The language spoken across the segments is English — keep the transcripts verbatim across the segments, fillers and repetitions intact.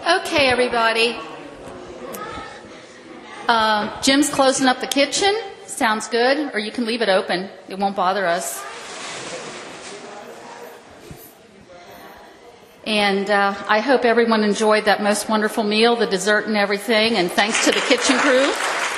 Okay, everybody. Uh, Jim's closing up the kitchen. Sounds good. Or you can leave it open. It won't bother us. And uh, I hope everyone enjoyed that most wonderful meal, the dessert and everything. And thanks to the kitchen crew.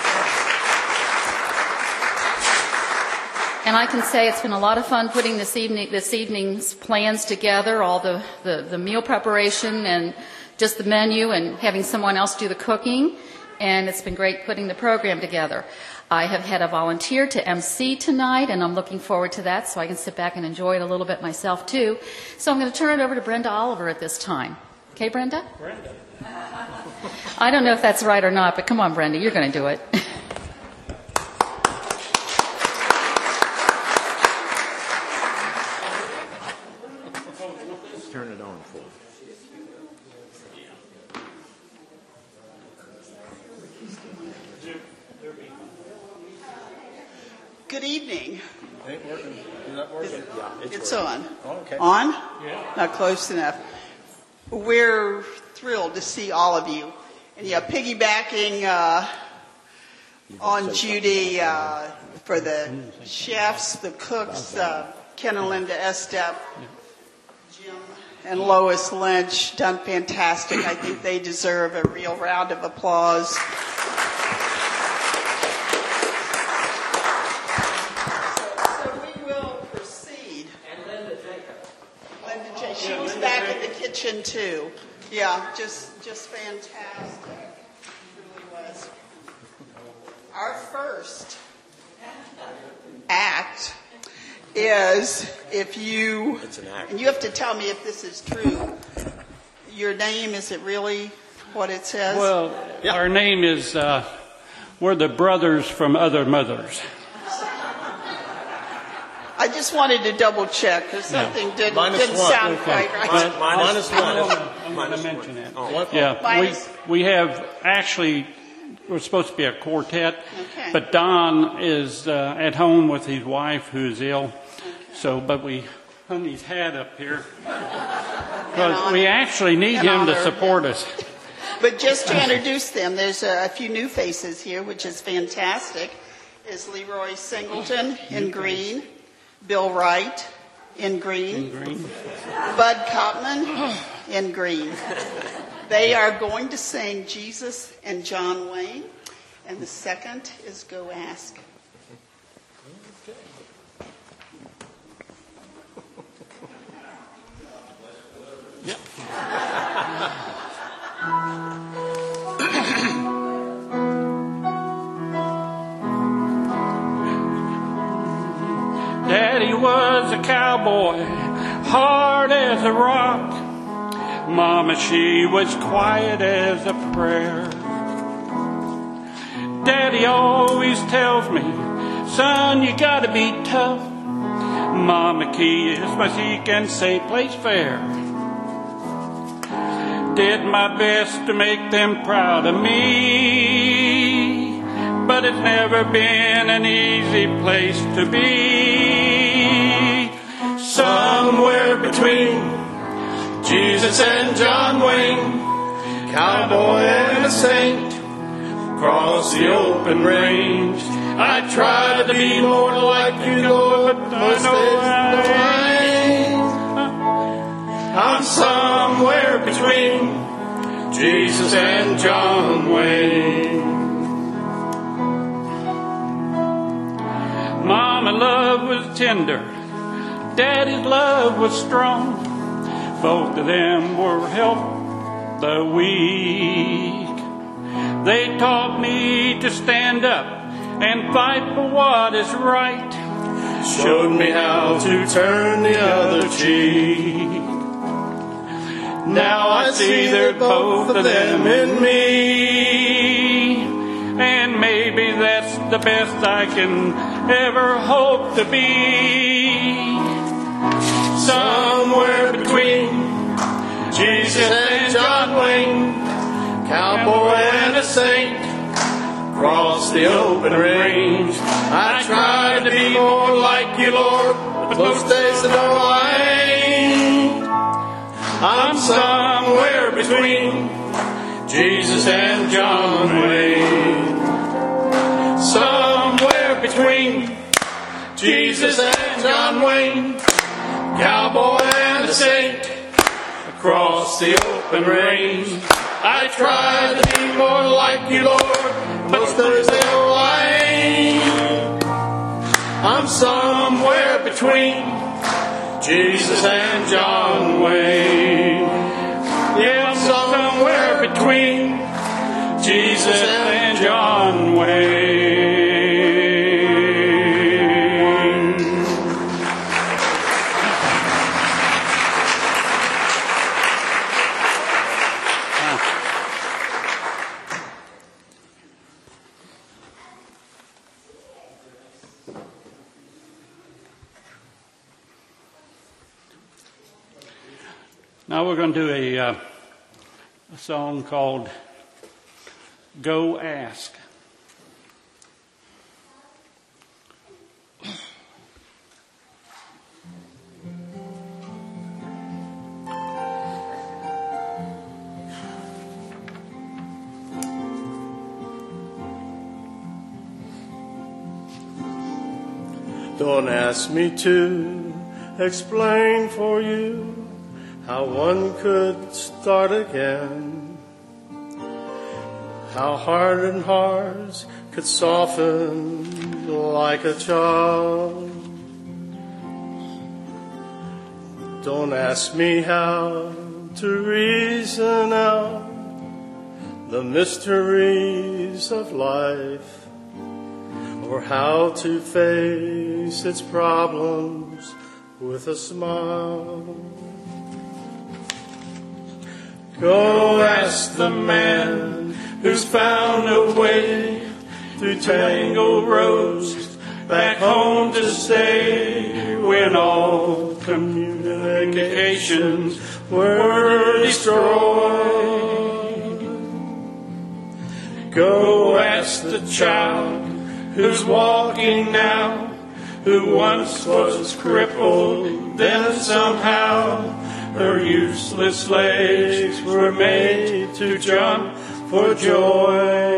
And I can say it's been a lot of fun putting this evening, this evening's plans together, all the, the, the meal preparation and just the menu and having someone else do the cooking. And it's been great putting the program together. I have had a volunteer to M C tonight, and I'm looking forward to that so I can sit back and enjoy it a little bit myself, too. So I'm going to turn it over to Brenda Oliver at this time. Okay, Brenda? Brenda. I don't know if that's right or not, but come on, Brenda, you're going to do it. Turn it on for Good evening. Ain't working. Is that working? Yeah, it's, It's working. on. Oh, okay. On? Yeah. Not close enough. We're thrilled to see all of you. And yeah, piggybacking uh, on Judy uh, for the chefs, the cooks, uh, Ken and Linda Estep, Jim and Lois Lynch, done fantastic. I think they deserve a real round of applause. She was back in the kitchen too. Yeah, just just fantastic. It really was. Our first act is if you It's an act. and you have to tell me if this is true. Your name, is it really what it says? Well, Yeah. our name is, uh, we're the brothers from other mothers. I just wanted to double check because something didn't, Minus didn't one. sound Okay. quite right. Min- minus one. I'm gonna- I'm going Minus to mention one. that. Oh, what? Yeah, we, Minus- we have actually, we're supposed to be a quartet, Okay. but Don is uh, at home with his wife who is ill. So, but we hung his hat up here because we actually need And him to honor support us. But just to introduce them, there's a, a few new faces here, which is fantastic. Is Leroy Singleton in green, Bill Wright in green, Green. Bud Copman in green. They are going to sing Jesus and John Wayne, and the second is Go Ask. Daddy was a cowboy, hard as a rock. Mama, she was quiet as a prayer. Daddy always tells me, son, you gotta be tough. Mama keys my seek and say place fair. Did my best to make them proud of me, but it's never been an easy place to be. Somewhere between Jesus and John Wayne, cowboy and a saint, across the open range. I tried to be more like you, Lord, but most days I ain't. I'm somewhere between Jesus and John Wayne. Mama love was tender, Daddy's love was strong. Both of them were help the weak. They taught me to stand up and fight for what is right. Showed me how to turn the other cheek. Now I see they're both of them in me, And maybe that's the best I can ever hope to be. somewhere between Jesus and John Wayne, cowboy and a saint, across the open range. I tried to be more like you, Lord, but most days I know I ain't. I'm somewhere between Jesus and John Wayne. Somewhere between Jesus and John Wayne. Cowboy and a saint across the open range. I try to be more like you, Lord, but there's no way. I'm somewhere between Jesus and John Wayne. Yeah, I'm somewhere between Jesus and John Wayne. Now we're going to do a, uh, a song called Go Ask. Don't ask me to explain for you how one could start again, how hardened hearts could soften like a child. Don't ask me how to reason out the mysteries of life, or how to face its problems with a smile. Go ask the man who's found a way through tangled roads back home to stay when all communications were destroyed. Go ask the child who's walking now, who once was crippled, then somehow her useless legs were made to jump for joy.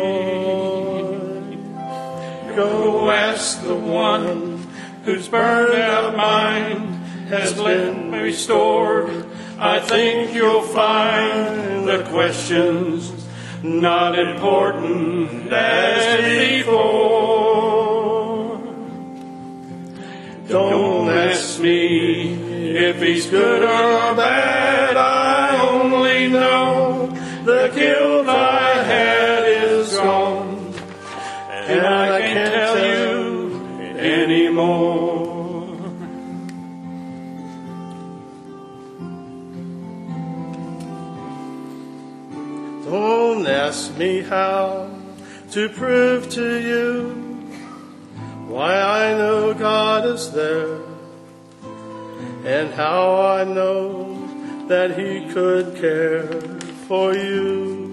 Go ask the one whose burned out mind has been restored. I think you'll find the questions not important as before. Don't ask me if he's good or bad, I only know the guilt I had is gone, and I can't tell you anymore. Don't ask me how to prove to you why I know God is there, and how I know that He could care for you.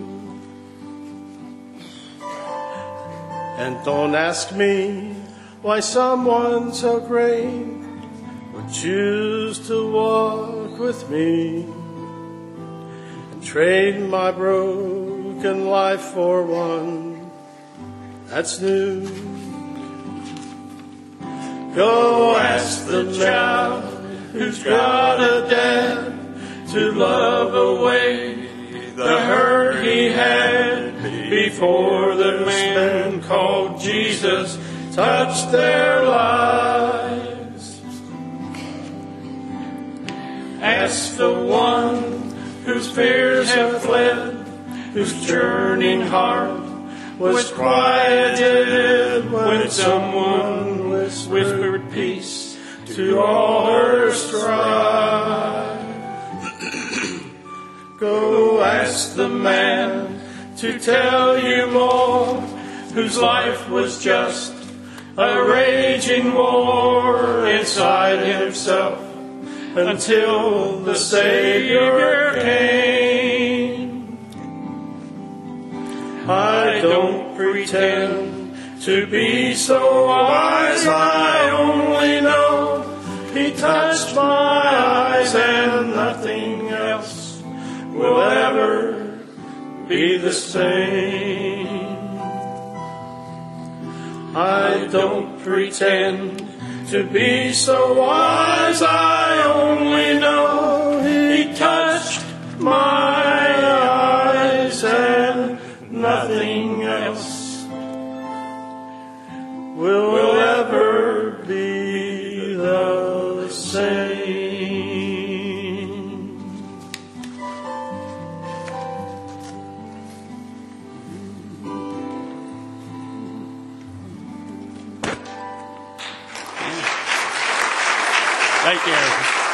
And don't ask me why someone so great would choose to walk with me and trade my broken life for one that's new. Go ask the child who's got a dad to love away the hurt he had before the man called Jesus touched their lives. Ask the one whose fears have fled, whose churning heart was quieted when someone whispered peace to all her strife. Go ask the man to tell you more, whose life was just a raging war inside himself until the Savior came. I don't pretend to be so wise, I only know He touched my eyes and nothing else. be the same. I don't pretend to be so wise, I only know He touched my eyes and nothing else will, will ever be the same. Thank you.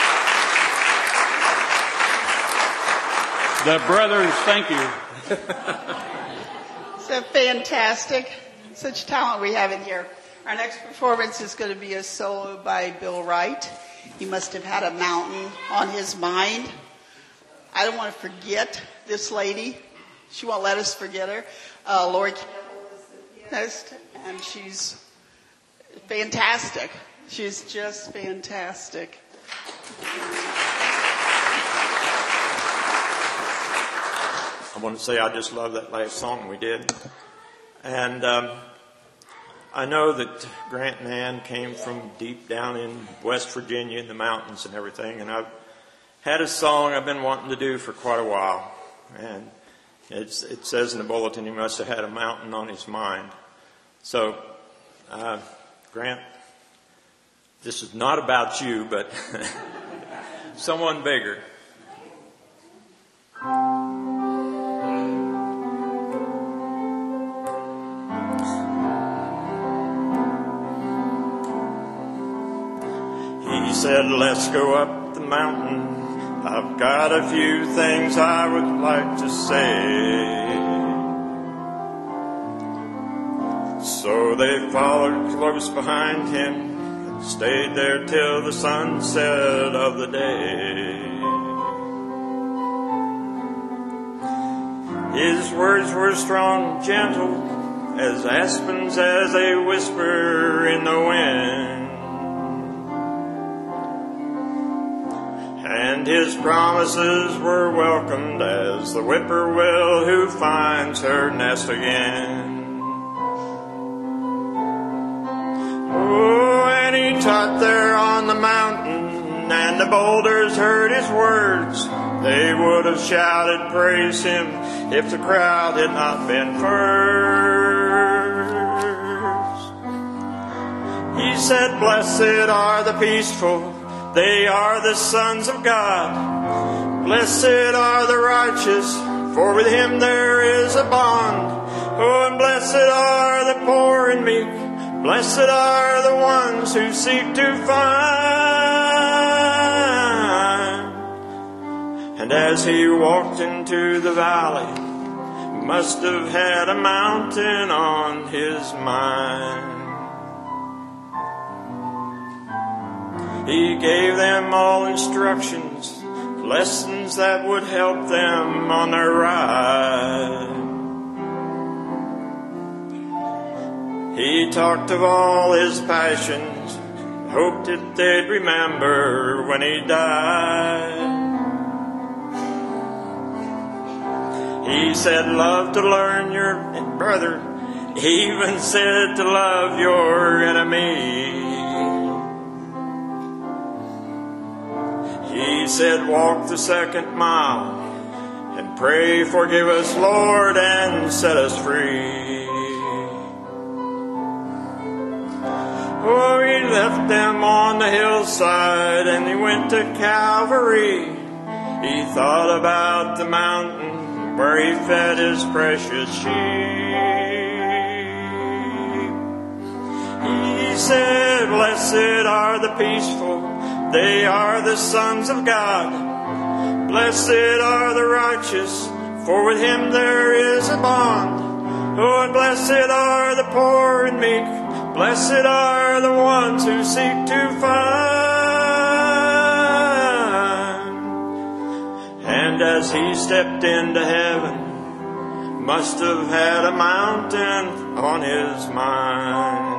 The brothers, thank you. So fantastic. Such talent we have in here. Our next performance is going to be a solo by Bill Wright. He must have had a mountain on his mind. I don't want to forget this lady. She won't let us forget her. Uh, Lori Campbell is the pianist, and she's fantastic. She's just fantastic. I want to say I just love that last song we did. And um, I know that Grant and Ann came from deep down in West Virginia in the mountains and everything. And I've had a song I've been wanting to do for quite a while. And it's, it says in the bulletin he must have had a mountain on his mind. So, uh, Grant, this is not about you, but someone bigger. He said, let's go up the mountain. I've got a few things I would like to say. So they followed close behind him, stayed there till the sunset of the day. His words were strong and gentle as aspens as they whisper in the wind. And his promises were welcomed as the whippoorwill who finds her nest again. Oh, and he taught there on the mountain, and the boulders heard his words. They would have shouted, praise him, if the crowd had not been first. He said, blessed are the peaceful, they are the sons of God. Blessed are the righteous, for with him there is a bond. Oh, and blessed are the poor and meek, blessed are the ones who seek to find. And as he walked into the valley, he must have had a mountain on his mind. He gave them all instructions, lessons that would help them on their ride. He talked of all his passions, hoped that they'd remember when he died. He said, love to learn your brother. He even said to love your enemy. He said, walk the second mile and pray, forgive us, Lord, and set us free. Oh, he left them on the hillside and he went to Calvary. He thought about the mountain where he fed his precious sheep. He said, blessed are the peaceful, they are the sons of God. Blessed are the righteous, for with him there is a bond. Oh, and blessed are the poor and meek, blessed are the ones who seek to find. And as he stepped into heaven, must have had a mountain on his mind.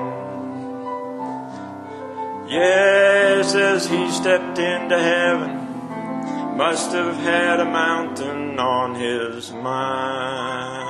Yes, as he stepped into heaven, must have had a mountain on his mind.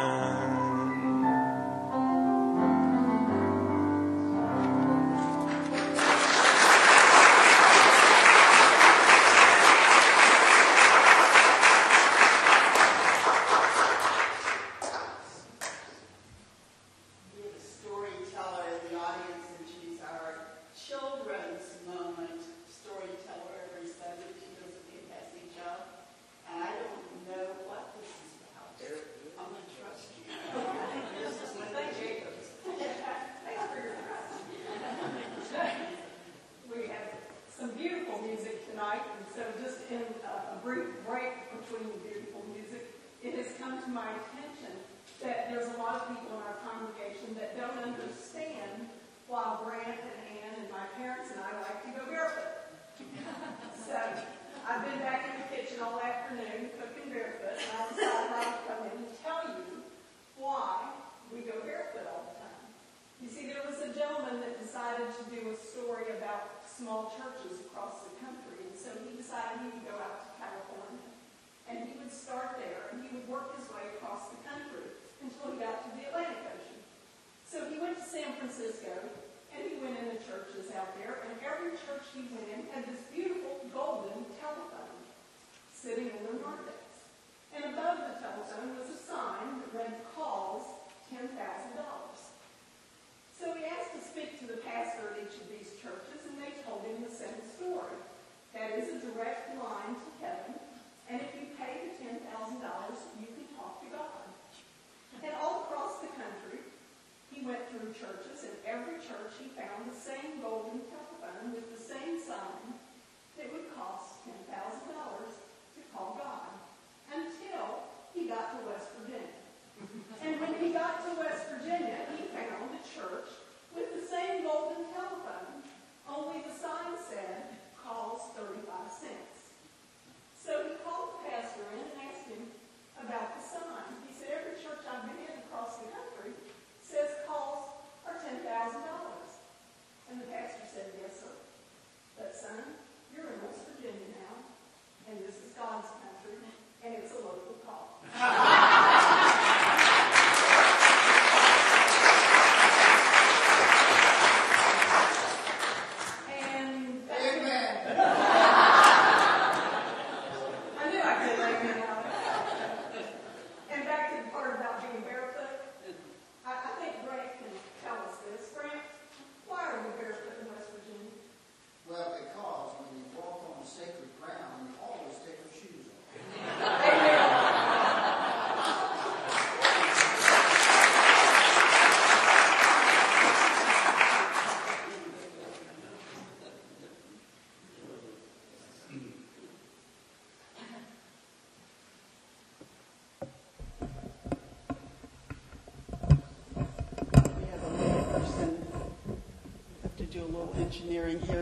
Engineering here.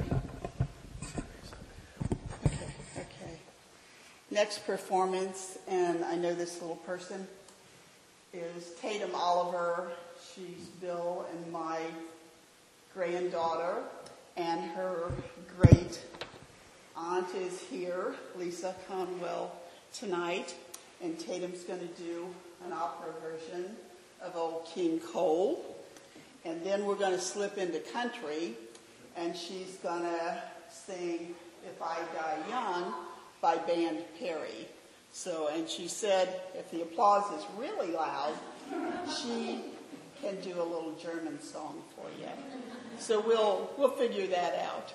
Okay, okay. Next performance, and I know this little person, is Tatum Oliver. She's Bill and my granddaughter, and her great aunt is here, Lisa Conwell, tonight, and Tatum's going to do an opera version of Old King Cole, and then we're going to slip into country. And she's going to sing If I Die Young by Band Perry. So, and she said if the applause is really loud, she can do a little German song for you. So we'll we'll figure that out.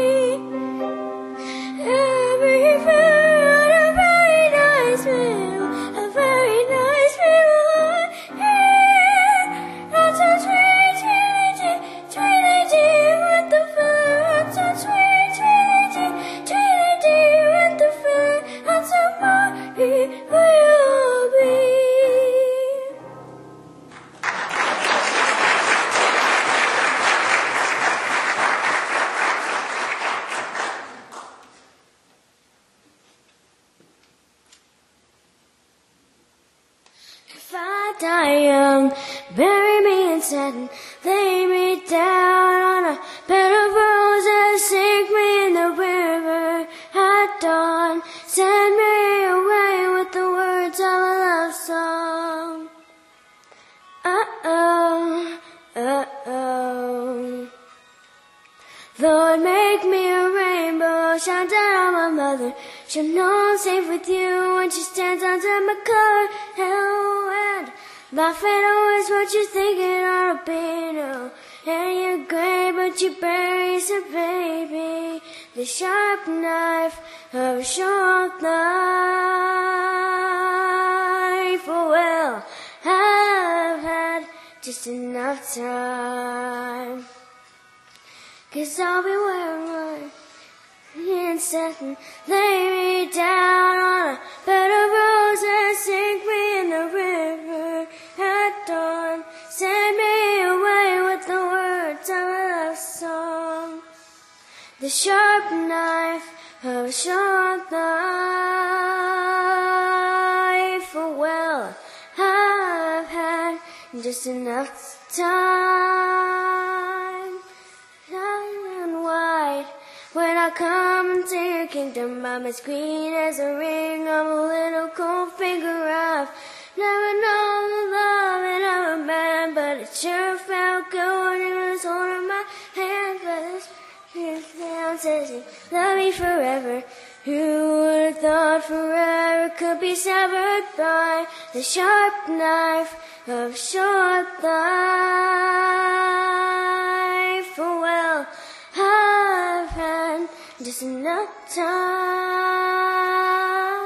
Every food a very nice meal. die young. Bury me in satin, lay me down on a bed of roses, sink me in the river at dawn. Send me away with the words of a love song. Uh-oh, uh-oh. Lord, make me a rainbow, shine down on my mother. She'll know I'm safe with you when she stands under my cover. Oh, and laughing always what you're thinking on a piano. And you're great, but you bury some baby. The sharp knife of a short life. Oh, well, I've had just enough time. Cause I'll be wearing my in satin, lay me down on a bed of roses, sink me in the river at dawn. Send me away with the words of a love song. The sharp knife of a short life. Oh, well, I've had just enough time. And white, when I come to your kingdom, I'm as green as a ring of a little cold finger. I've never known the love of a man, but it sure felt good when he was holding my hand. But this down says he love me forever. Who would have thought forever could be severed by the sharp knife of short life? Oh, well, I've had just enough time.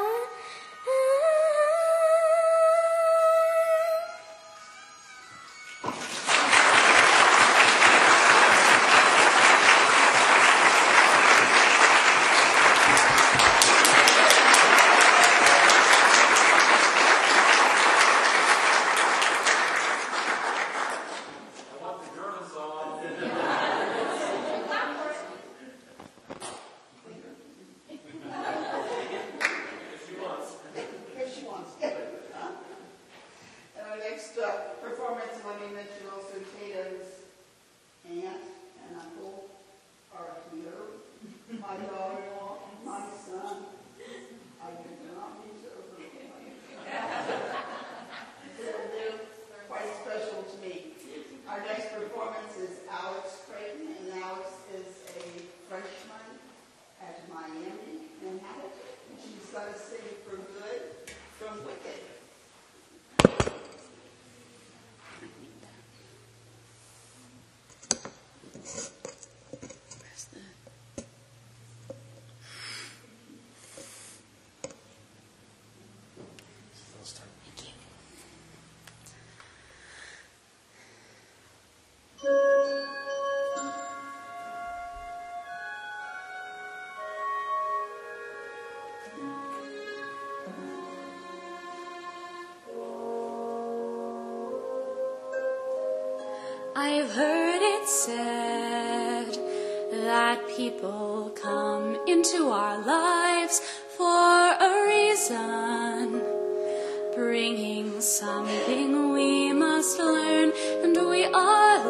I've heard it said that people come into our lives for a reason, bringing something we must learn, and we are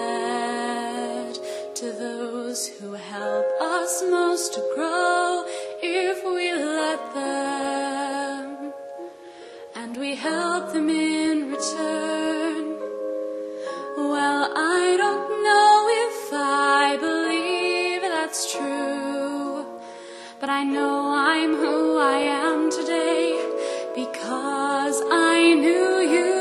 led to those who help us most to grow if we let them, and we help them in return. Well, I don't know if I believe that's true, but I know I'm who I am today because I knew you.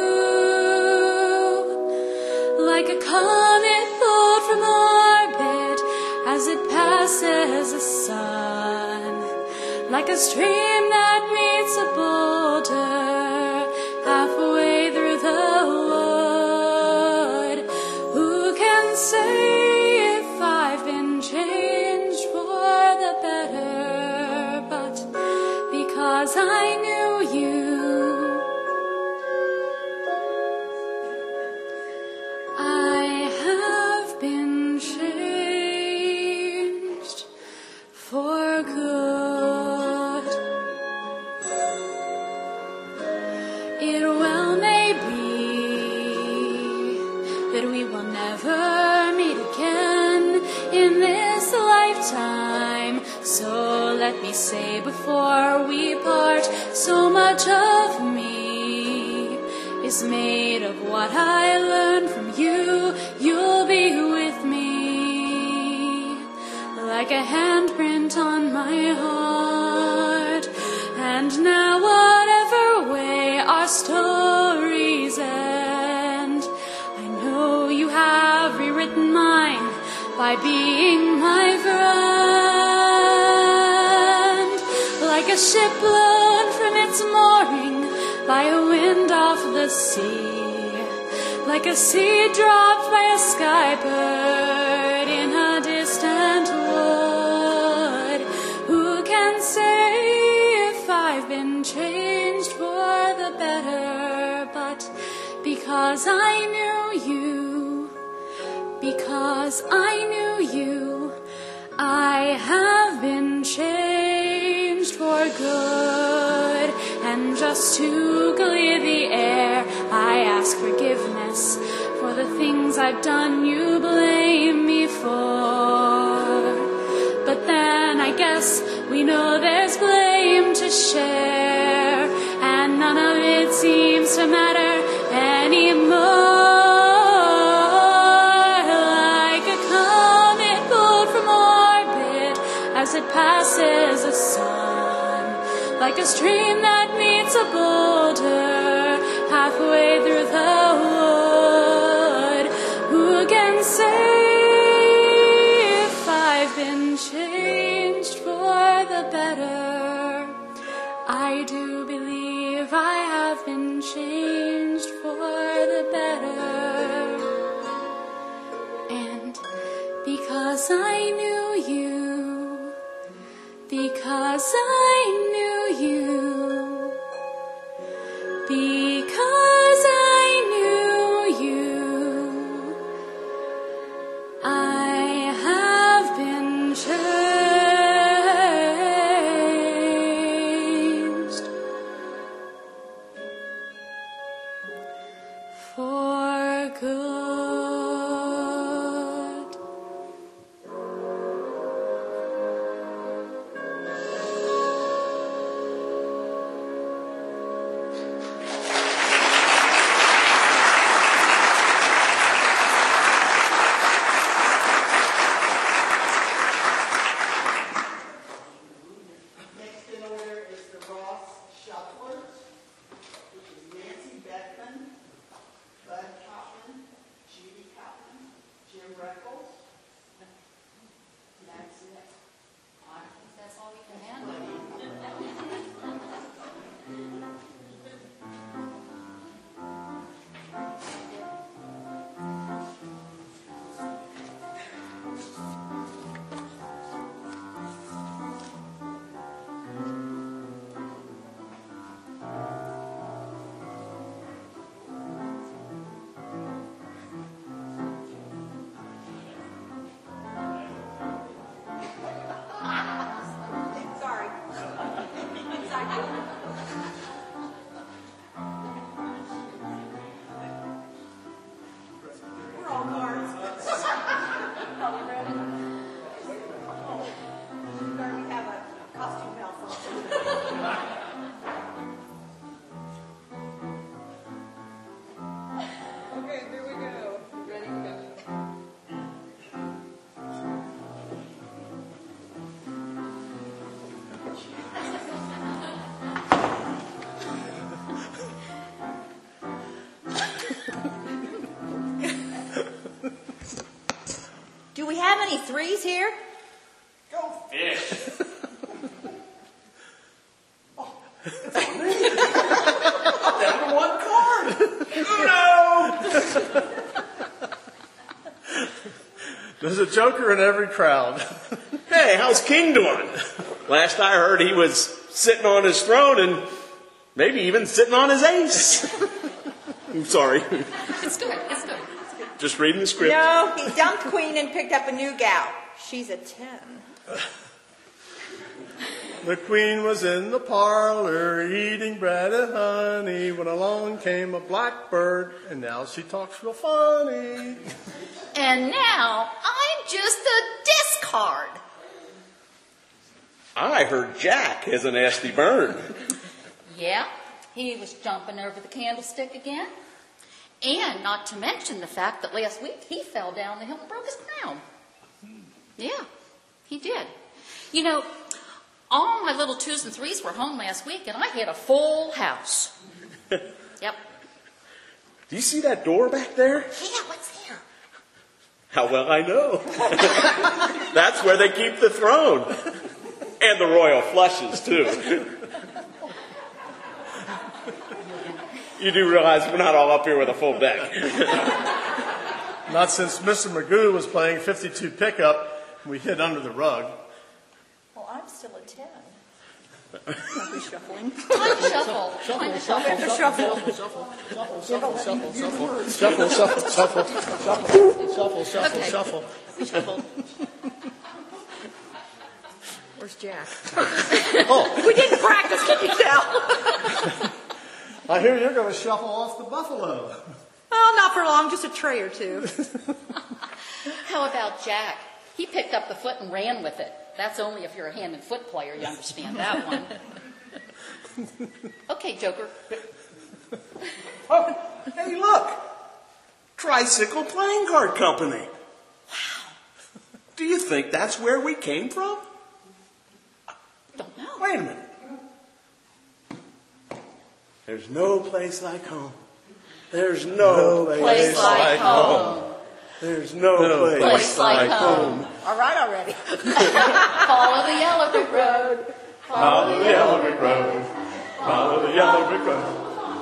Like a comet pulled from orbit as it passes the sun, like a stream that meets a boulder halfway through the wood. Who can say if I've been changed for the better? But because I knew you, I have been changed for good. let me say before we part, so much of me is made of what I learned from you. You'll be with me like a handprint on my heart. And now whatever way our stories end, I know you have rewritten mine by being my friend. Like a ship blown from its mooring by a wind off the sea, like a seed dropped by a sky bird in a distant wood. Who can say if I've been changed for the better? But because I knew you, because I knew you, I have been changed for good. And just to clear the air, I ask forgiveness for the things I've done you blame me for. But then I guess we know there's blame to share, and none of it seems to matter anymore. As it passes the sun, like a stream that meets a boulder halfway through the wood. Who can say if I've been changed for the better? I do believe I have been changed for the better. And because I knew you, because I knew you, because I knew you, I have been changed for good. Do we have any threes here? Go fish. Oh, it's on me. I'm down to one card. Uno. There's a joker in every crowd. Hey, how's King doing? Last I heard, he was sitting on his throne and maybe even sitting on his ace. I'm sorry. It's good. It's good. Just reading the script. No, he dumped Queen and picked up a new gal. She's a ten. The queen was in the parlor eating bread and honey when along came a blackbird, and now she talks real funny. And now I'm just a discard. I heard Jack has a nasty burn. Yeah, he was jumping over the candlestick again. And not to mention the fact that last week he fell down the hill and broke his crown. Yeah, he did. You know, all my little twos and threes were home last week, and I had a full house. Yep. Do you see that door back there? Yeah, what's there? How well I know. That's where they keep the throne. And the royal flushes, too. You do realize we're not all up here with a full deck. Not since Mister Magoo was playing fifty-two pickup, we hid under the rug. Well, I'm still at ten. I'll be shuffling. Time to shuffle. Time to shuffle. Shuffle. Shuffle, shuffle, shuffle, shuffle, shuffle, shuffle, shuffle, shuffle, shuffle, Okay. shuffle. Shuffle. Where's Jack? Oh, We didn't practice, can you tell? I hear you're going to shuffle off the buffalo. Oh, not for long, just a tray or two. How about Jack? He picked up the foot and ran with it. That's only if you're a hand and foot player, you understand that one. Okay, Joker. Oh, hey, look. Tricycle Playing Card Company. Wow. Do you think that's where we came from? Don't know. Wait a minute. There's no place like home. There's no, Place place like like home. home. There's no, No place, place like like home. home. All right already. Follow the yellow brick road. Follow the yellow brick road. Follow the yellow brick road.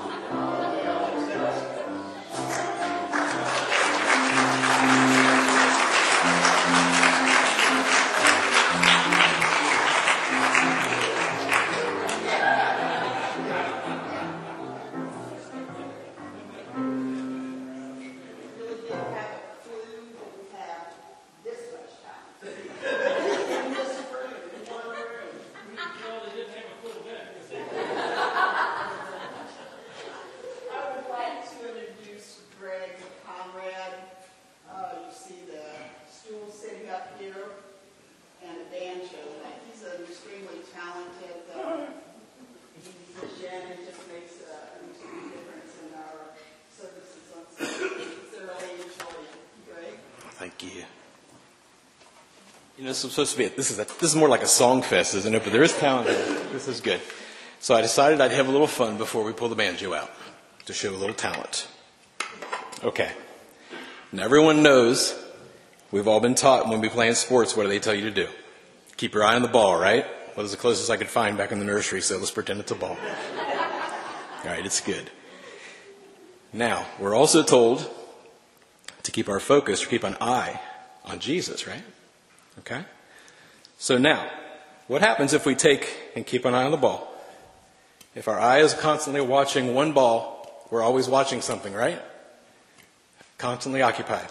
I would like to introduce Greg Conrad. Uh, you see the stool sitting up here and a banjo. He's an extremely talented uh, musician and just makes a, an extreme difference in our services on Sunday. We thoroughly enjoy it. Greg? Thank you. You know, this is supposed to be, this is a, this is more like a song fest, isn't it? But there is talent here. This is good. So I decided I'd have a little fun before we pull the banjo out to show a little talent. Okay. Now everyone knows, we've all been taught when we play in sports, what do they tell you to do? Keep your eye on the ball, right? Well, that's the closest I could find back in the nursery, so let's pretend it's a ball. All right, it's good. Now, we're also told to keep our focus, or keep an eye on Jesus, right? Okay? So now, what happens if we take and keep an eye on the ball? If our eye is constantly watching one ball, we're always watching something, right? Constantly occupied.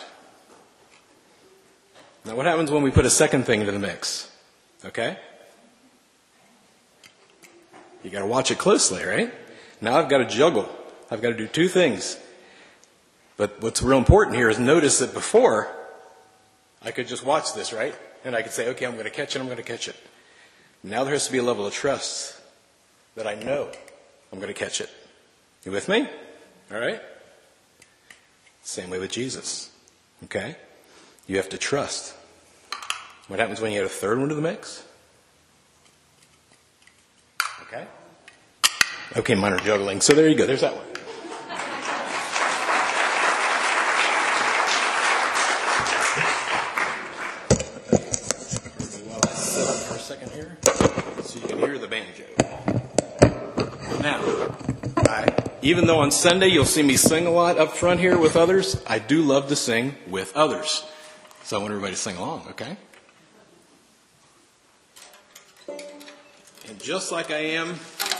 Now, what happens when we put a second thing into the mix? Okay? You got to watch it closely, right? Now I've got to juggle. I've got to do two things. But what's real important here is notice that before, I could just watch this, right? And I could say, okay, I'm going to catch it, I'm going to catch it. Now there has to be a level of trust that I know I'm going to catch it. You with me? All right? Same way with Jesus. Okay? You have to trust. What happens when you add a third one to the mix? Okay? Okay, mine are juggling. So there you go. There's that one. While I sit up for a second here, so you can hear the banjo. Now, I, even though on Sunday you'll see me sing a lot up front here with others, I do love to sing with others. So I want everybody to sing along, okay? And just like I am,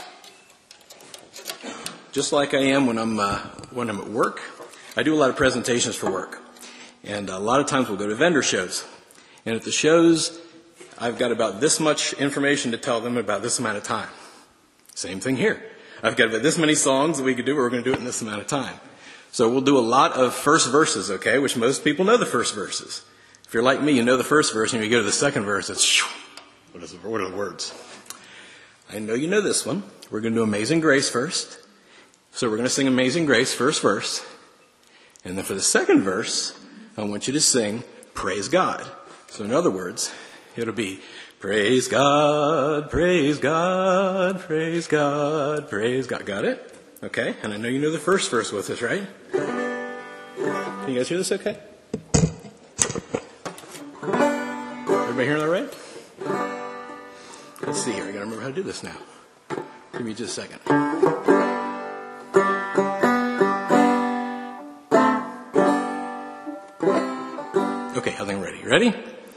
just like I am when I'm uh, when I'm at work, I do a lot of presentations for work, and a lot of times we'll go to vendor shows, and at the shows, I've got about this much information to tell them about this amount of time. Same thing here. I've got about this many songs that we could do, but we're going to do it in this amount of time. So we'll do a lot of first verses, okay, which most people know the first verses. If you're like me, you know the first verse, and when you go to the second verse, it's What is it? What are the words? I know you know this one. We're going to do Amazing Grace first. So we're going to sing Amazing Grace, first verse. And then for the second verse, I want you to sing Praise God. So in other words, it'll be praise God, praise God, praise God, praise God. Got it? Okay. And I know you know the first verse with us, right? Can you guys hear this okay? Everybody hearing that right? Let's see here. I got to remember how to do this now. Give me just a second. Okay, I think I'm ready. You ready?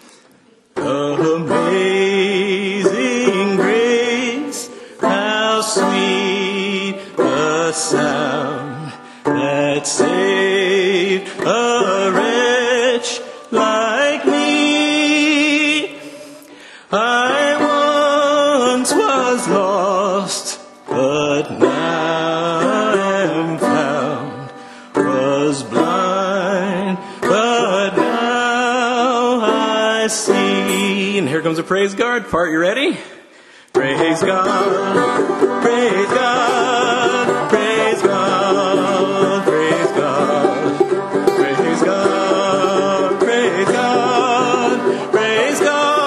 Amazing grace, how sweet the sound that saved a wretch like me. I once was lost, but now am found, was blind, but now I see. And here comes the praise God part. You ready? Praise God, praise God, praise God, praise God, praise God, praise God, praise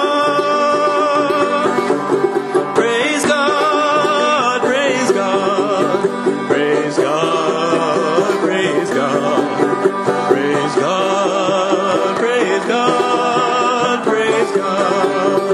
God, praise God, praise God, praise God, praise God, praise God, praise God, praise God.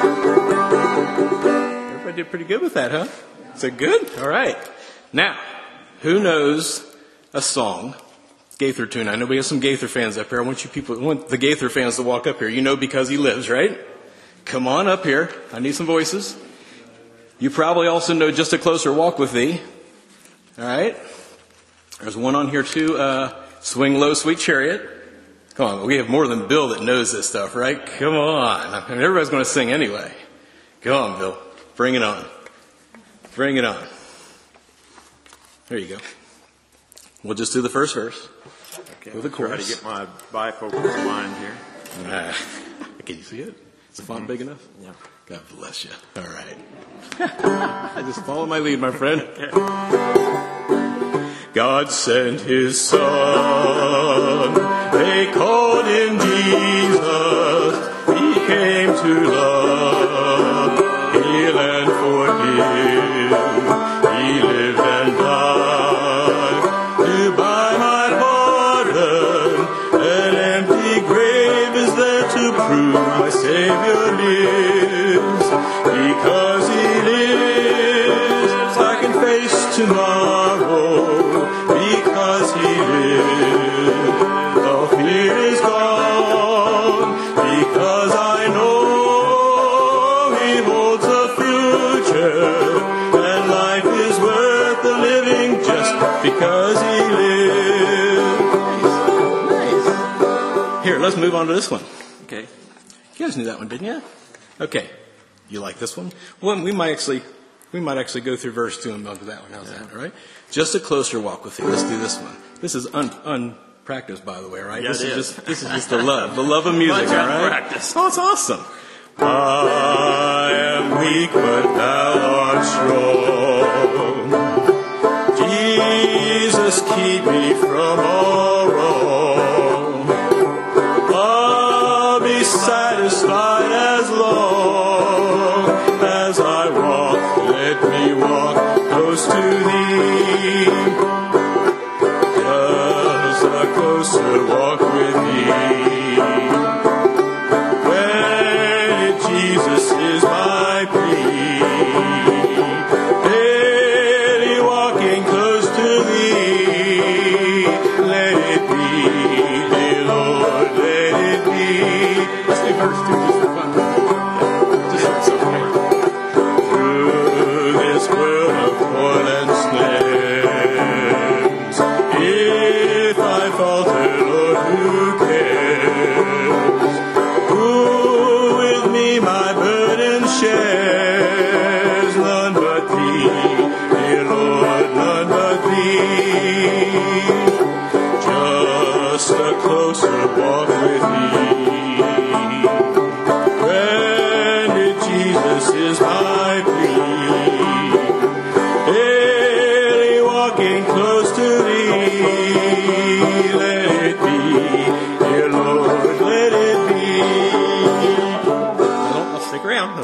Everybody did pretty good with that, huh? Is that good? All right. Now, who knows a song, Gaither tune? I know we have some Gaither fans up here. I want you people, I want the Gaither fans to walk up here. You know Because He Lives, right? Come on up here. I need some voices. You probably also know Just a Closer Walk with Thee. All right. There's one on here too. Uh, Swing Low, Sweet Chariot. Come on, we have more than Bill that knows this stuff, right? Come on. I mean, everybody's going to sing anyway. Come on, Bill. Bring it on. Bring it on. There you go. We'll just do the first verse. Okay, With the I'll try chorus. to get my bifocals aligned here. Ah, can you see it? Is the font big enough? Yeah. God bless you. All right. I just follow my lead, my friend. God sent His Son. They called Him Jesus. He came to love, heal, and forgive. He lived and died to buy my pardon. An empty grave is there to prove my Savior lives. Because He lives, I can face tomorrow. Because He lives, all fear is gone. Because I know He holds the future, and life is worth the living just because He lives. Nice. Here, let's move on to this one. Okay. You guys knew that one, didn't you? Okay. You like this one? Well, we might actually, we might actually go through verse two and go to that one. How's that? All right. Just a closer walk with you. Let's do this one. This is un, unpracticed, by the way, right? Yeah, this it is is. just this is just the love, the love of music, Much all right? unpracticed. Oh, it's awesome. I am weak, but Thou art strong. Jesus, keep me from all wrong. I'll be satisfied as long as I walk. Let me walk close to Thee. Just a closer walk with Thee. When Jesus is my plea, daily walking close to Thee. Let it be, dear Lord, let it be. Let's do verse two just for fun. Just for something. Through this world of toil and snares, if I falter, Lord, who cares? Who with me my burden shares? None but Thee, dear Lord, none but Thee. Just a closer walk with Thee. When did Jesus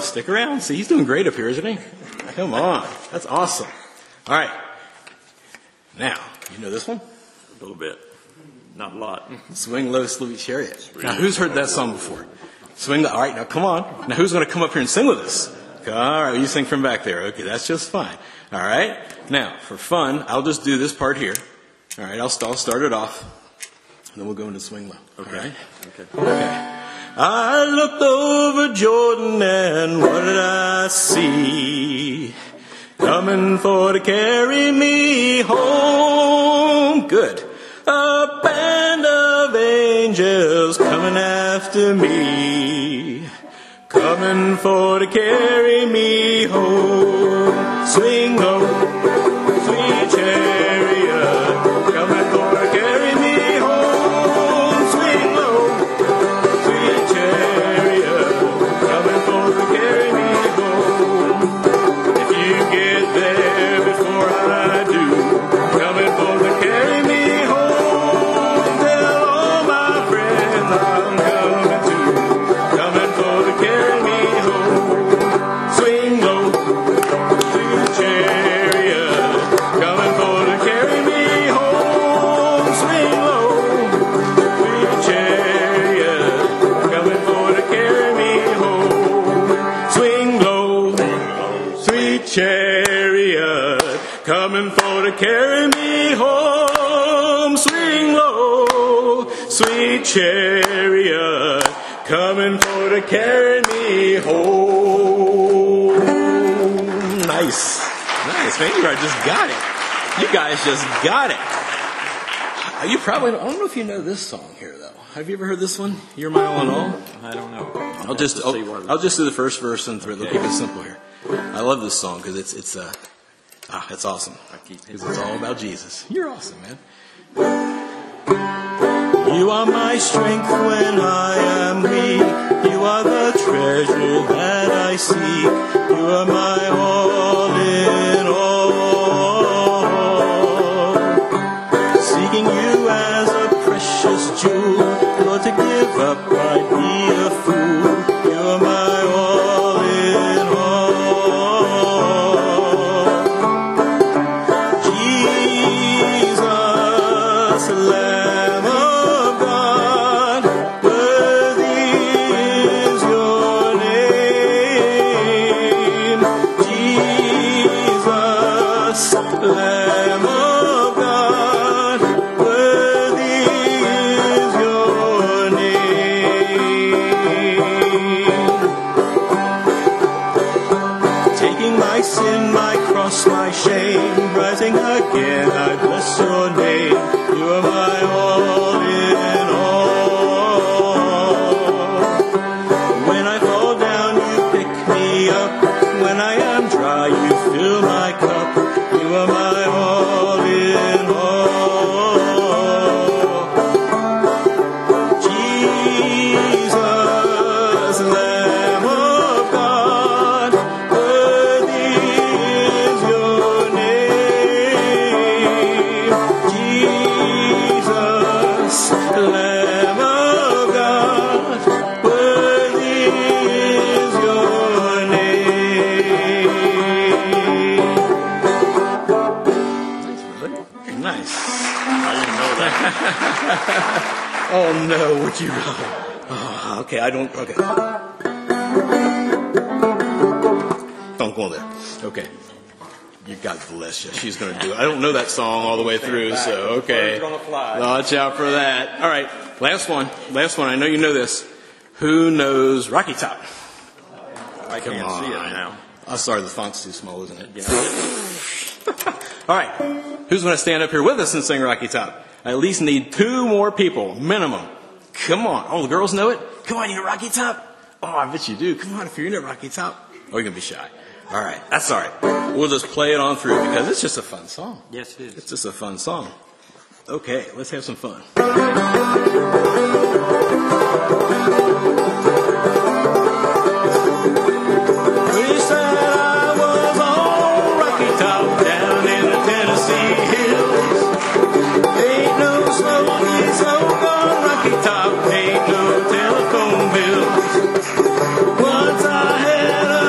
to stick around? See, he's doing great up here, isn't he? Come on. That's awesome. All right. Now, you know this one? A little bit. Not a lot. Swing Low, Sweet Chariot. Now, who's heard that song before? Swing. All right, now come on. Now, who's going to come up here and sing with us? All right, you sing from back there. Okay, that's just fine. All right. Now, for fun, I'll just do this part here. All right, I'll, I'll start it off. And then we'll go into Swing Low. Okay. Right? Okay. Okay. I looked over Jordan and what did I see? Coming for to carry me home. Good. A band of angels coming after me. Coming for to carry me home. Swing low, sweet chariot. Coming for to carry me home. Swing low, sweet chariot. Coming for to carry me home. If you get there before I do, coming for to carry me home. Tell all my friends I'm coming too. Coming for to carry me home. Swing low, sweet chariot. Coming for to carry me home. Swing low, sweet chariot. Coming for to carry me home. Swing low, sweet chariot. Coming for to carry me home. Swing low, sweet chariot. Coming for to carry me home. Nice. Nice, man. You just got it. You guys just got it. You probably, I don't know if you know this song here, though. Have you ever heard this one? You're my all in all? I don't know. I'll just, I'll, I'll just do the first verse and through it. We'll keep it simple here. I love this song because it's, it's, uh, ah, it's awesome. Because it's all about Jesus. You're awesome, man. You are my strength when I am weak. You are the treasure that I seek. You are my all in all. Seeking you as a precious jewel. Lord, to give up I'd be a fool. You are my all in all. Jesus, Lamb of God, worthy is your name. Jesus, Lamb of God, worthy is your name. Taking my sin, my cross, my shame, rising again, I bless your name. You are my all in all. When I fall down, you pick me up. When I am dry, you fill my cup. You are my all in all. Jesus, Lamb of God, worthy is your name. Jesus, Lamb of God, worthy is your name. Nice. I didn't know that. Oh no, would you? Oh, okay, I don't. Okay. Don't go there. Okay. You God bless you. She's going to do it. I don't know that song all the way through, so okay. Watch out for that. All right, last one. Last one. I know you know this. Who knows Rocky Top? I Come can't on. see it now. I'm sorry, the font's too small, isn't it? All right. Who's going to stand up here with us and sing Rocky Top? I at least need two more people, minimum. Come on. Oh, the girls know it? Come on, you know Rocky Top? Oh, I bet you do. Come on, if you know Rocky Top. Oh, you're going to be shy. All right. That's all right. We'll just play it on through because it's just a fun song. Yes, it is. It's just a fun song. Okay, let's have some fun. We said I was on Rocky Top down in the Tennessee hills. Ain't no snow, ain't so gone Rocky Top, ain't no telephone bills. Once I had a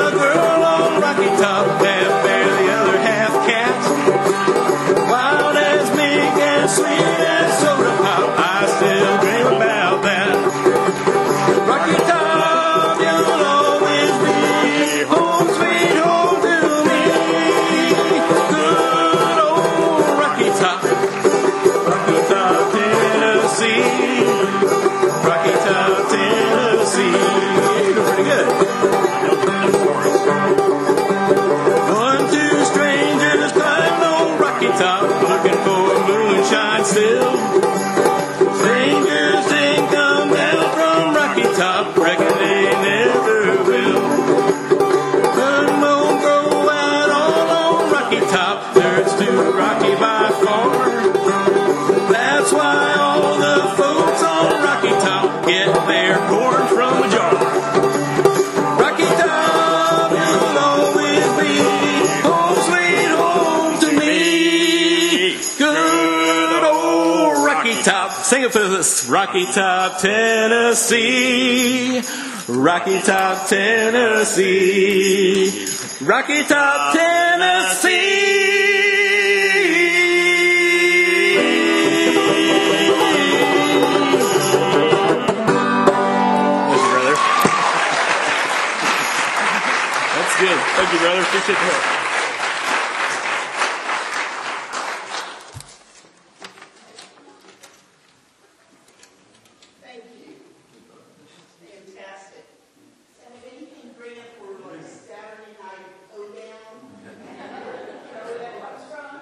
will. Fingers ain't come down from Rocky Top, reckon they never will. Sun won't grow out all on Rocky Top, dirt's too rocky by far. That's why all the folks on Rocky Top get their corn from a jar. Rocky Top, you'll always be home sweet home to me. Good old Rocky Top. Sing it with us. Rocky Top, Tennessee. Rocky Top, Tennessee. Rocky Top, Tennessee. Good. Thank you, brother. Appreciate the help. Thank you. Fantastic. So anything Grant for like Saturday night O-down? Where that comes from?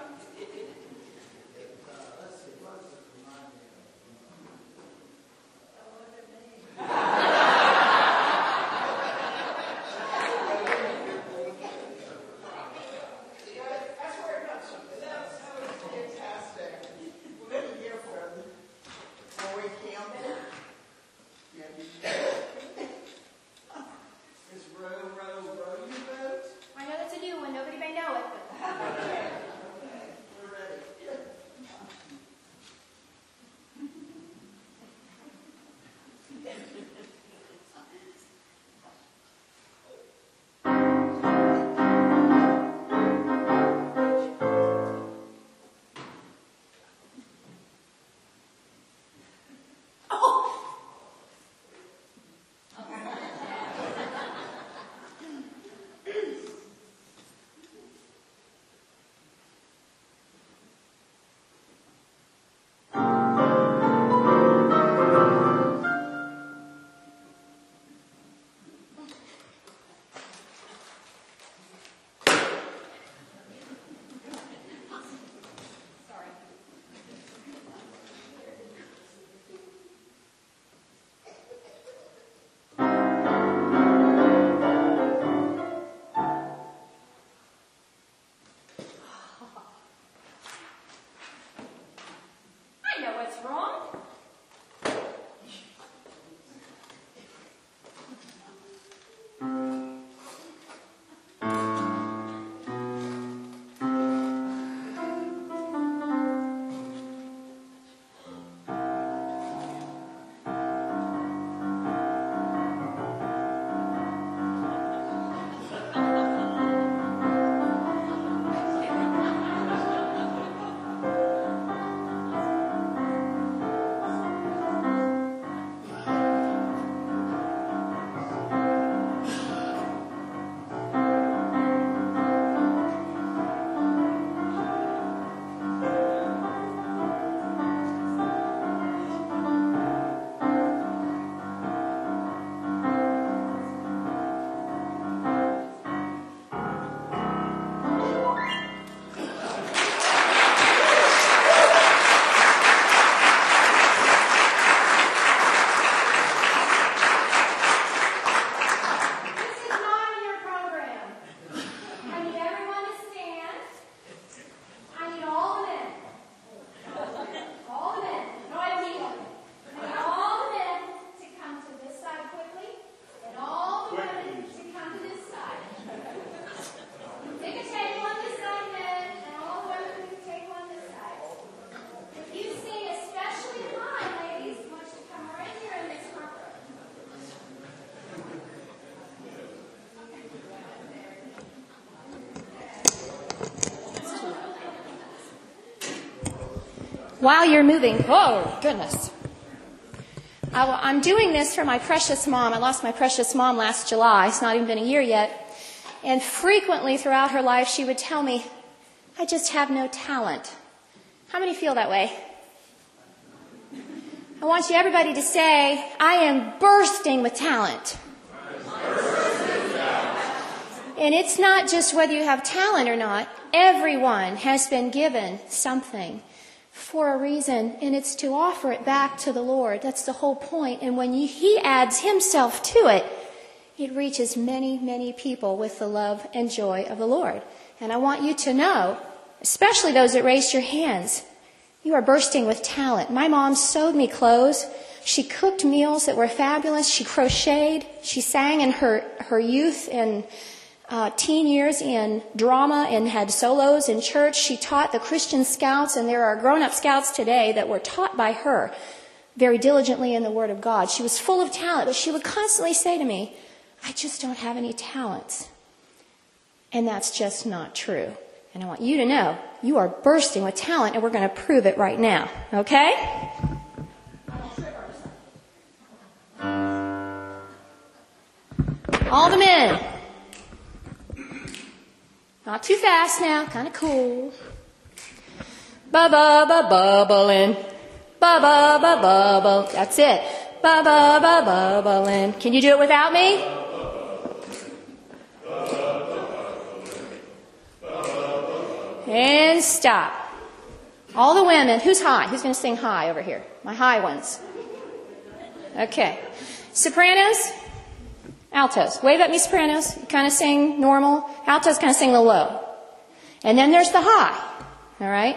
While you're moving, oh, goodness. I, I'm doing this for my precious mom. I lost my precious mom last July. It's not even been a year yet. And frequently throughout her life, she would tell me, I just have no talent. How many feel that way? I want you, everybody, to say, I am bursting with talent. And it's not just whether you have talent or not. Everyone has been given something for a reason, and it's to offer it back to the Lord. That's the whole point. And when you, He adds Himself to it, it reaches many, many people with the love and joy of the Lord. And I want you to know, especially those that raised your hands, you are bursting with talent. My mom sewed me clothes. She cooked meals that were fabulous. She crocheted. She sang in her, her youth and uh, teen years in drama and had solos in church. She taught the Christian scouts, and there are grown-up scouts today that were taught by her very diligently in the Word of God. She was full of talent, but she would constantly say to me, I just don't have any talents. And that's just not true. And I want you to know, you are bursting with talent, and we're going to prove it right now. Okay? All the men. Not too fast now, kind of cool. Ba-ba-ba-bubbling. Ba-ba-ba-bubble. That's it. Ba-ba-ba-bubbling. Can you do it without me? And stop. All the women. Who's high? Who's going to sing high over here? My high ones. Okay. Sopranos? Altos. Wave at me, sopranos. You kind of sing normal. Altos kind of sing the low. And then there's the high. All right?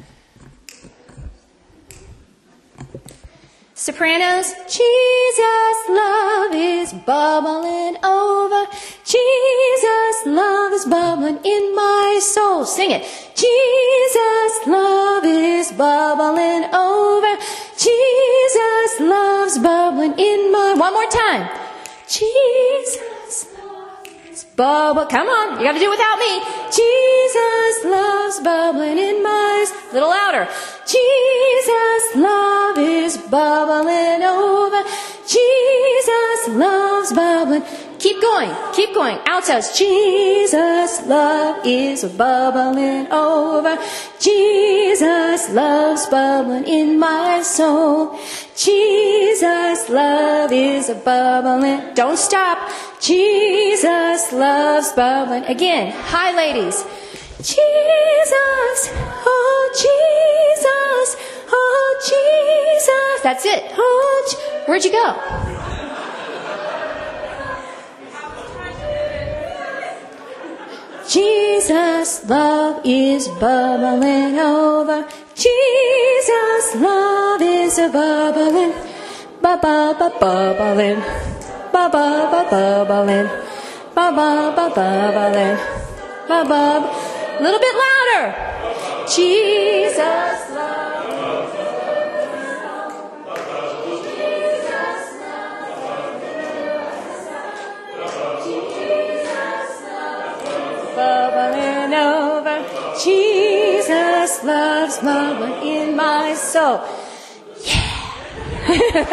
Sopranos. Jesus' love is bubbling over. Jesus' love is bubbling in my soul. Sing it. Jesus' love is bubbling over. Jesus' love's bubbling in my... One more time. Jesus' love is bubbling... Come on, you got to do it without me. Jesus' love's bubbling in my... Little louder. Jesus' love is bubbling over. Jesus' love's bubbling... Keep going, keep going. Altos. Jesus' love is bubbling over. Jesus' love's bubbling in my soul. Jesus' love is bubbling. Don't stop. Jesus' love's bubbling. Again, hi ladies. Jesus, oh Jesus, oh Jesus. That's it. Oh, where'd you go? Jesus' love is bubbling over. Jesus' love is a bubbling. Ba-ba-ba-bubbling. Ba-ba-ba-bubbling. Ba-ba-ba-bubbling. Ba-ba. A little bit louder. Jesus' love. Bubbling over. Jesus loves bubbling in my soul. Yeah.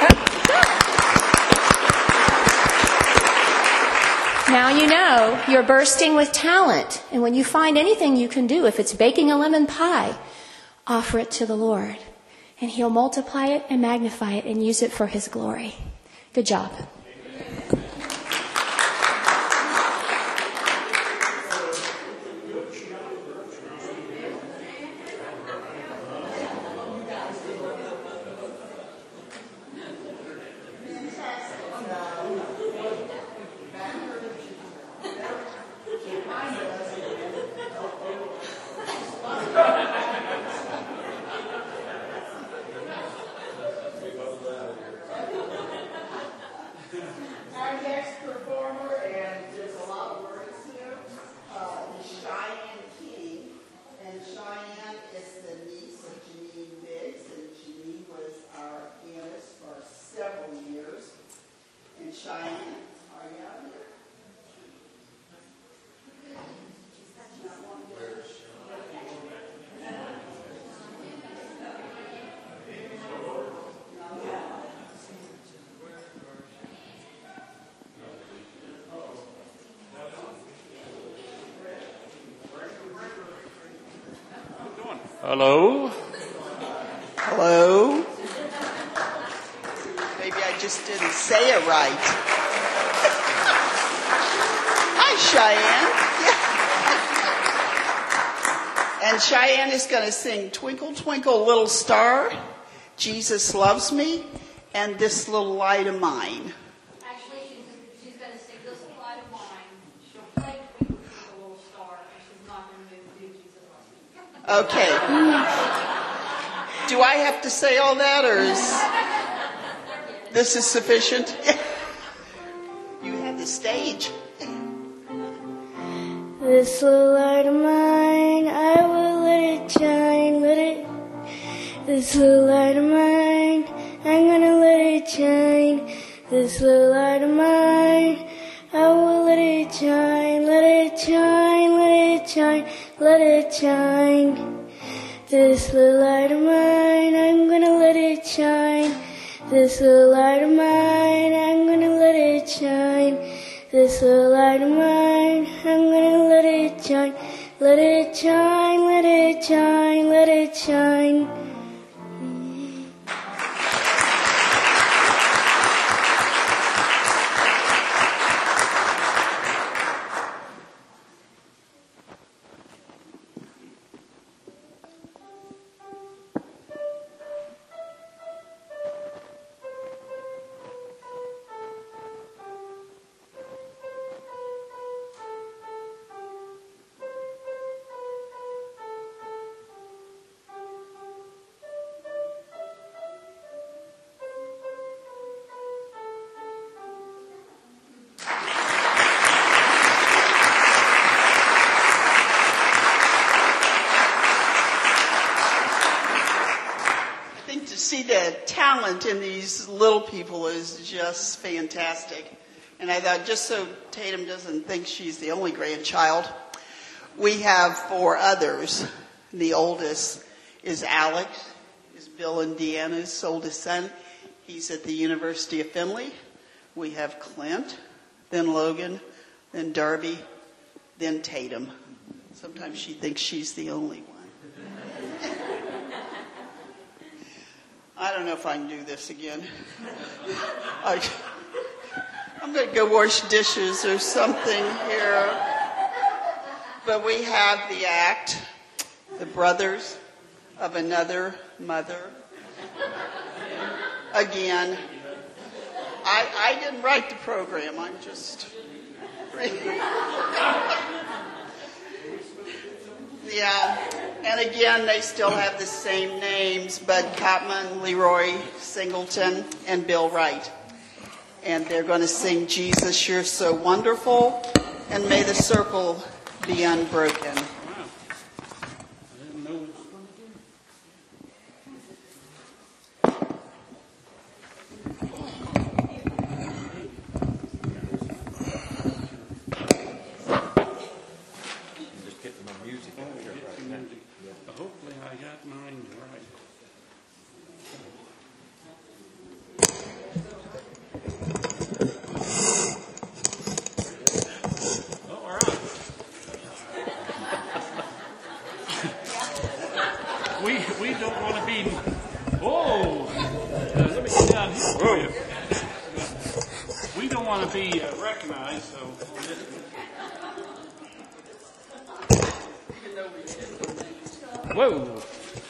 Now you know you're bursting with talent. And when you find anything you can do, if it's baking a lemon pie, offer it to the Lord. And He'll multiply it and magnify it and use it for His glory. Good job. Hello? Hello? Maybe I just didn't say it right. Hi, Cheyenne. And Cheyenne is going to sing Twinkle, Twinkle, Little Star, Jesus Loves Me, and This Little Light of Mine. Actually, she's, she's going to sing This Little Light of Mine. She'll play Twinkle, Twinkle, Little Star, and she's not going to do Jesus Loves Me. Okay. Do I have to say all that, or is this is sufficient? You have the stage. This little light of mine, I will let it shine, let it. This little light of mine, I'm gonna let it shine. This little light of mine, I will let it shine, let it shine, let it shine, let it shine. This little light of mine, I'm gonna let it shine. This little light of mine, I'm gonna let it shine. This little light of mine, I'm gonna let it shine. Let it shine, let it shine, let it shine. See the talent in these little people is just fantastic. And I thought, just so Tatum doesn't think she's the only grandchild, we have four others. The oldest is Alex, is Bill and Deanna's oldest son. He's at the University of Findlay. We have Clint, then Logan, then Darby, then Tatum. Sometimes she thinks she's the only one. I don't know if I can do this again. I, I'm going to go wash dishes or something here. But we have the act, The Brothers of Another Mother. Again, I, I didn't write the program. I'm just reading. Yeah, and again, they still have the same names, Bud Cotman, Leroy Singleton, and Bill Wright. And they're going to sing Jesus, You're So Wonderful, and May the Circle Be Unbroken. Hopefully I got mine right. Oh, all right. we we don't want to be. Oh, uh, let me get down here for you. We don't want to be uh, recognized, so. Whoa.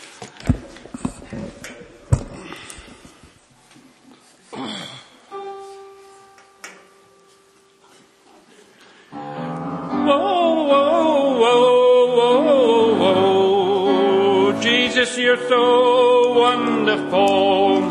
Whoa, whoa, whoa, whoa, whoa. Jesus, you're so wonderful.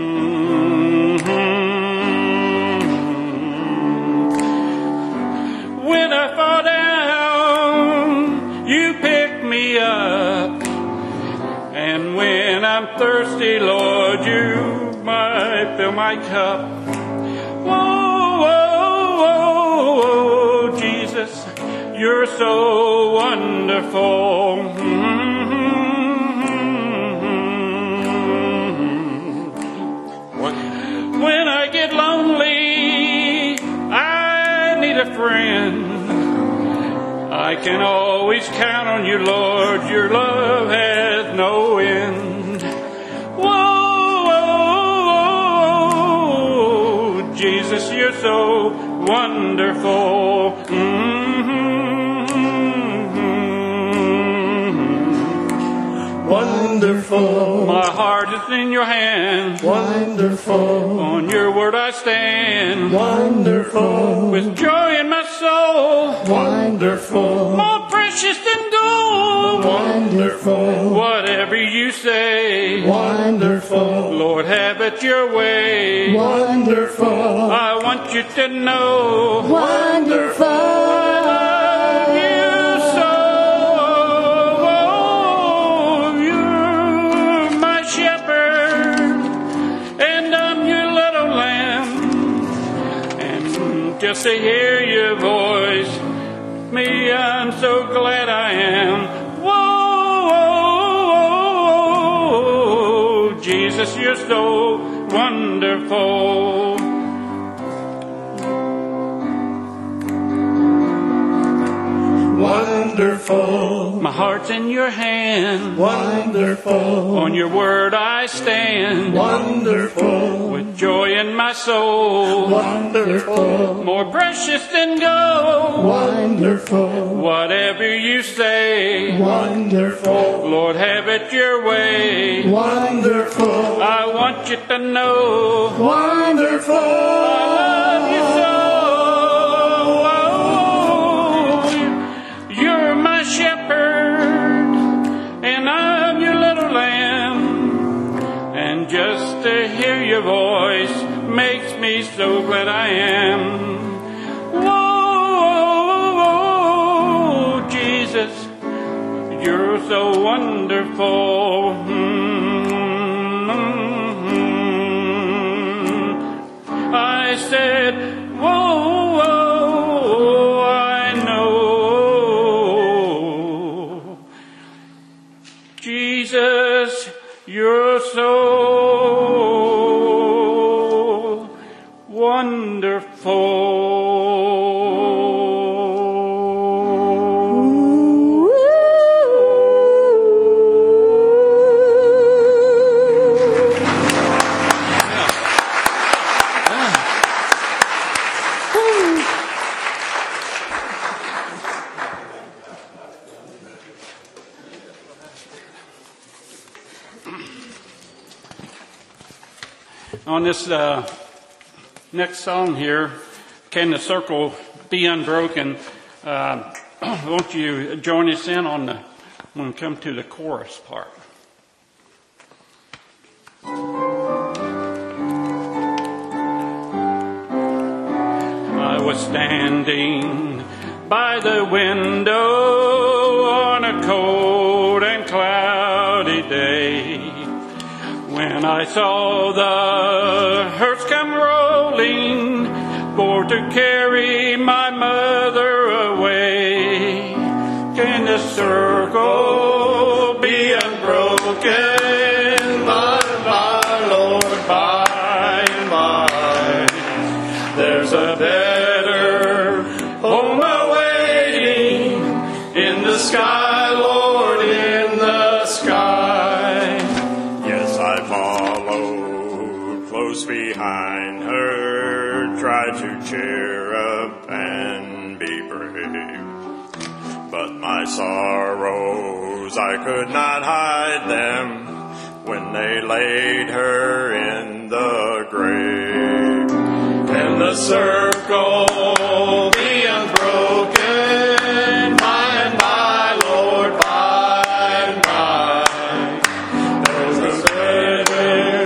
Mm-hmm. When I fall down, you pick me up. And when I'm thirsty, Lord, you might fill my cup. Whoa, whoa, whoa, whoa, Jesus, you're so wonderful. Mm-hmm. When I get lonely, I need a friend. I can always count on you, Lord. Your love has no end. Whoa, whoa, whoa, Jesus, you're so wonderful. Mm-hmm. Wonderful. My heart is in your hand. Wonderful. On your word I stand. Wonderful. With joy in my soul. Wonderful. More precious than gold. Wonderful. Whatever you say. Wonderful. Lord, have it your way. Wonderful. I want you to know. Wonderful. I love you so. You're my shepherd, and I'm your little lamb. And just to hear your voice, me, I'm so glad I am. Whoa, Jesus, you're so wonderful. Wonderful. My heart's in your hand. Wonderful. On your word I stand. Wonderful. With joy in my soul. Wonderful. More precious than gold. Wonderful. Whatever you say. Wonderful. Lord, have it your way. Wonderful. I want you to know. Wonderful. I love you so. You're my shepherd, and I'm your little lamb. And just to hear your voice makes me so glad I am. Whoa, Jesus, you're so wonderful. Mm-hmm. I said, whoa, whoa, I know. Jesus, you're so wonderful. On this uh, next song here, Can the Circle Be Unbroken? Uh, won't you join us in on the when we come to the chorus part? I was standing by the window on a cold and cloudy day, when I saw the hearse come rolling for to carry my mother away. Can the circle be unbroken? By and by, Lord, by and by. There's a better home awaiting in the sky, Lord, in the sky. Close behind her, tried to cheer up and be brave. But my sorrows, I could not hide them when they laid her in the grave. And the circle be unbroken, by and by, Lord, by and by. There's a better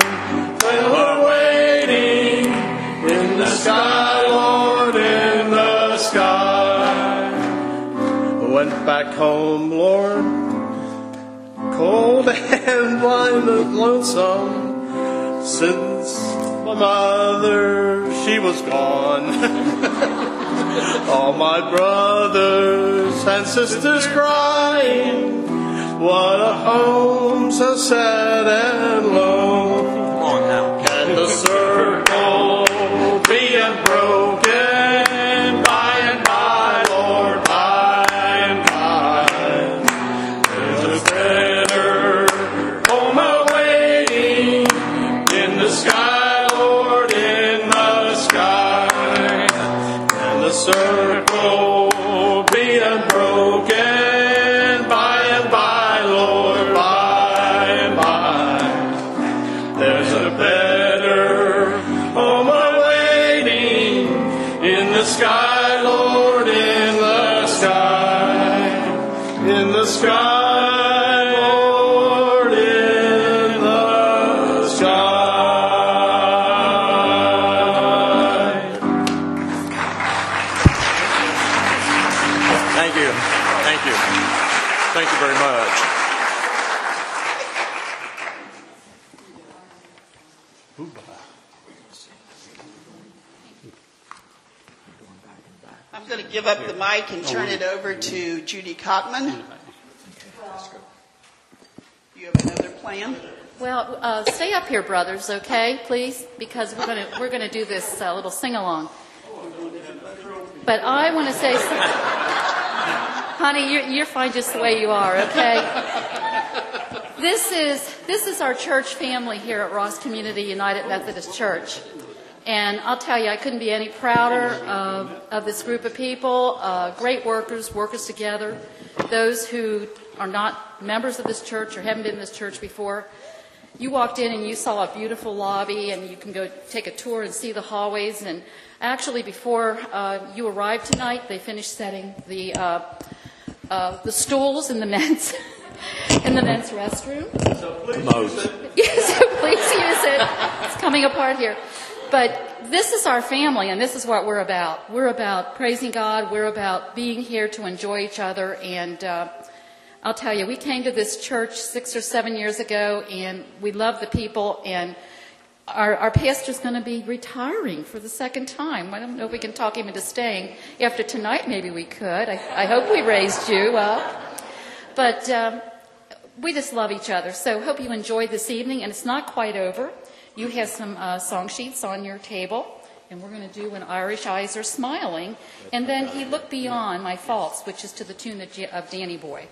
in the sky, Lord, in the sky. Went back home, Lord, cold and blind and lonesome, since my mother, she was gone. All my brothers and sisters crying, what a home so sad and lone. Come on now. Can the circle be unbroken? By and by, Lord, by and by. There's a better home awaiting in the sky, Lord, in the sky. Can the circle be unbroken? By and by, Lord, by much. I'm going to give up the mic and turn it over to Judy Cockman. You have another plan? Well, uh, stay up here, brothers, okay, please, because we're going to we're going to do this uh, little sing-along. But I want to say, some... honey, you're, you're fine just the way you are, okay? This is this is our church family here at Ross Community United Methodist Church. And I'll tell you, I couldn't be any prouder of, of this group of people, uh, great workers, workers together, those who are not members of this church or haven't been in this church before. You walked in and you saw a beautiful lobby, and you can go take a tour and see the hallways. And actually, before uh, you arrived tonight, they finished setting the uh, uh, the stools in the men's in the men's restroom. So please use it. Yes, please use it. It's coming apart here. But this is our family, and this is what we're about. We're about praising God. We're about being here to enjoy each other. And uh, I'll tell you, we came to this church six or seven years ago, and we love the people. And our, our pastor's going to be retiring for the second time. I don't know if we can talk him into staying. After tonight, maybe we could. I, I hope we raised you up. But um, we just love each other. So hope you enjoyed this evening. And it's not quite over. You have some uh, song sheets on your table, and we're going to do When Irish Eyes Are Smiling, and then He Looked Beyond My Faults, which is to the tune of, G- of Danny Boy.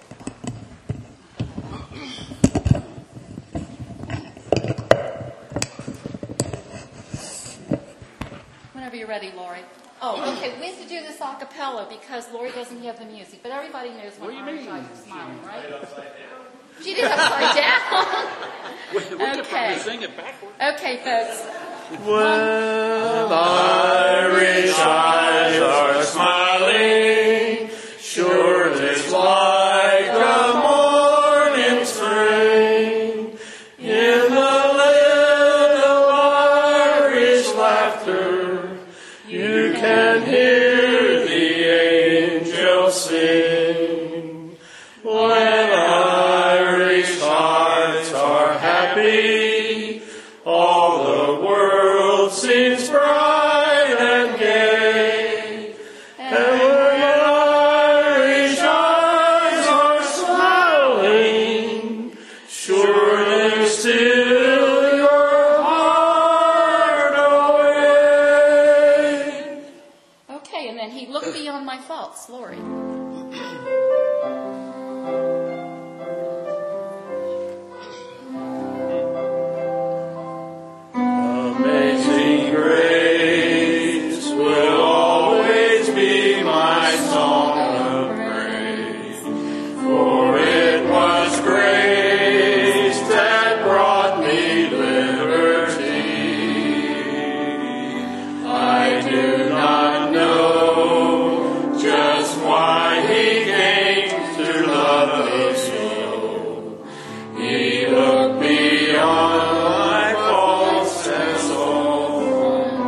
Whenever you're ready, Lori. Oh, okay, we have to do this a cappella because Lori doesn't have the music, but everybody knows When Irish Eyes Are Smiling, right? She did upside down. We, we okay. could probably sing it backwards. Okay, folks. When Irish eyes are smiling, sure it's like a morning spring. In the little Irish laughter, you can hear the angels sing. When Irish hearts are happy, all the world seems bright and gay. And when Irish eyes are smiling, surely still your heart away. Okay, and then He Looked Beyond My Faults, Lori. Amazing grace will always be my song of praise, for it was grace that brought me liberty. I do not know just why He came to love me so. He looked beyond my faults and so.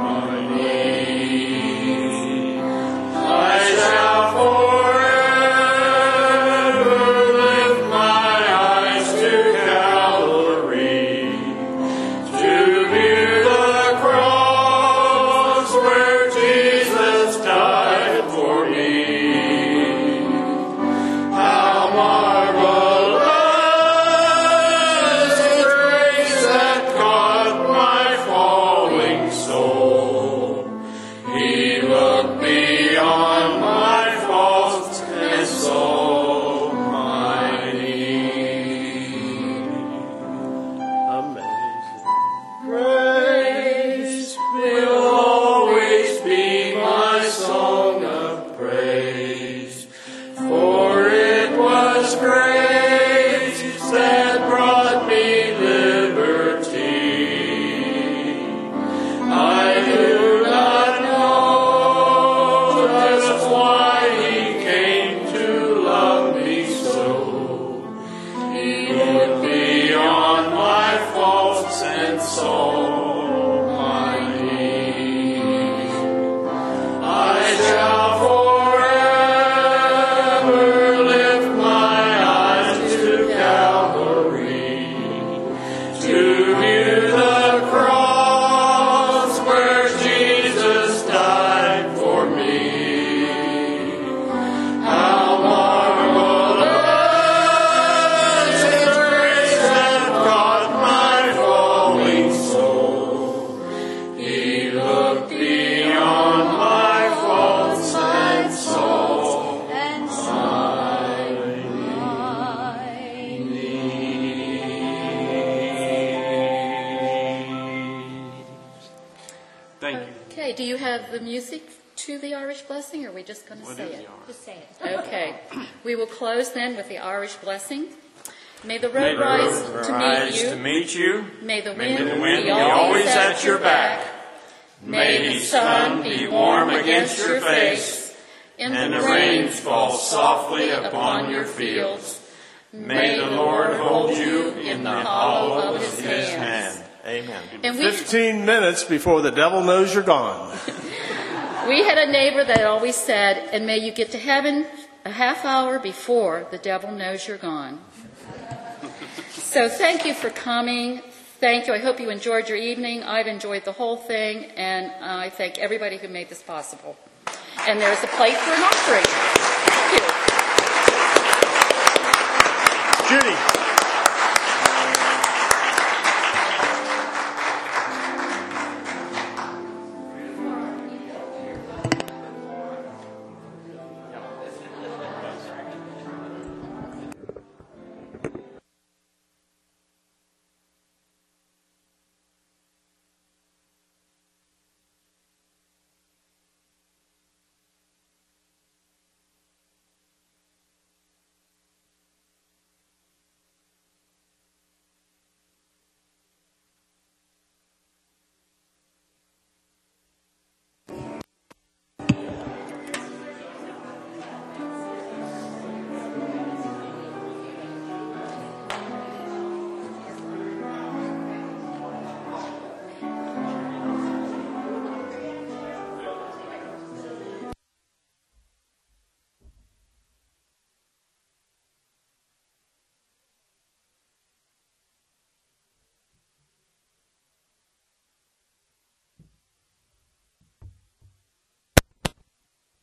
Thank you. Okay, do you have the music to the Irish blessing, or are we just going to What say is it? the Irish? Just say it. Okay. We will close then with the Irish blessing. May the May road the rise road to rise meet to you. meet you. May the May wind the wind be always at your back. May the sun be warm against your face, and the rains fall softly upon your fields. May the Lord hold you in the hollow of his hand. Amen. And we, Fifteen minutes before the devil knows you're gone. we had a neighbor that always said, and may you get to heaven a half hour before the devil knows you're gone. So thank you for coming. Thank you. I hope you enjoyed your evening. I've enjoyed the whole thing, and I thank everybody who made this possible. And there's a plate for an offering. Thank you. Judy.